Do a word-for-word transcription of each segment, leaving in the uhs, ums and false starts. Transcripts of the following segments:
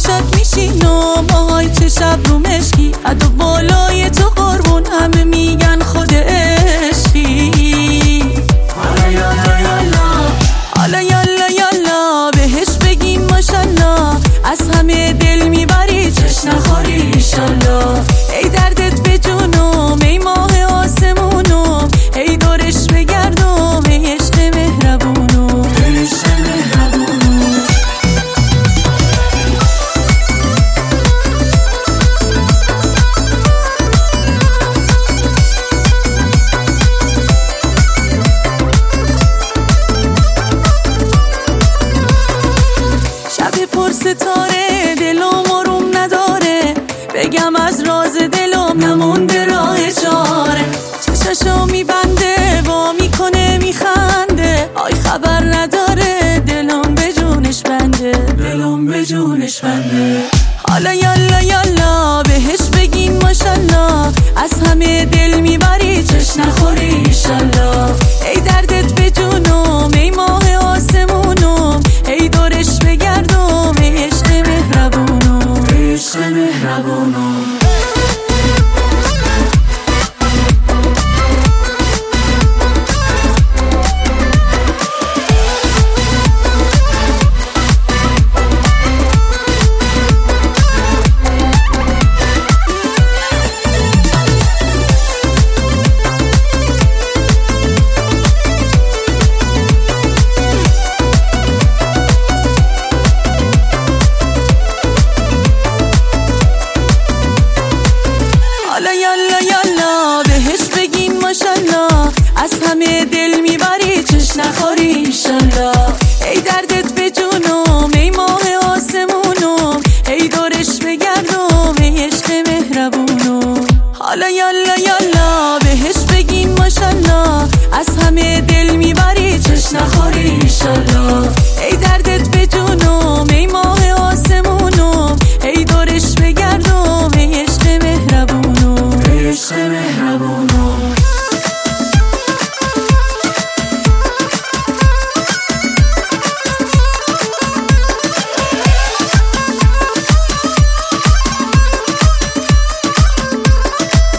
چشات میشینم آهای چه شب رو مشکی عدو بالای تو قربون همه میگن خود عشقی. حالا یالا یالا حالا یالا یالا بهش بگیم ماشالله از همه دل میبری چش نخوری ایشالله. ای دردت به جونم ای ماه آسمونم ای دورش بگردم ای عشق مهربونم ای عشق مهربونم. شب پر ستاره دلم آروم نداره بگم از راز دلم نمونده راه چاره. چشاشو میبنده وا میکنه میخنده آی خبر نداره دلم به جونش بنده دلم به جونش بنده. حالا یالا یالا بهش بگین ماشالله از همه دل میبری چش نخوری ایشالله. ای دردت به جونم ای ماه آسمونم ای دورش بگردم ای عشق مهربونم ای عشق مهربونم. حالا یالا یالا بهش بگین ماشالله از همه دل میبری چش نخوری ایشالله. ای دردت به جونم ای ماه آسمونم ای دورش بگردم ای عشق مهربونم. حالا یالا یالا بهش بگین ماشالله از همه دل میبری چش نخوری ایشالله. ای دردت به جونم ای ماه آسمونم ای دورش بگردم ای عشق مهربونم ای عشق مهربونم.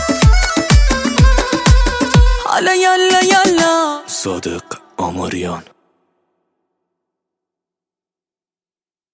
حالا یالا یالا صادق آماریان.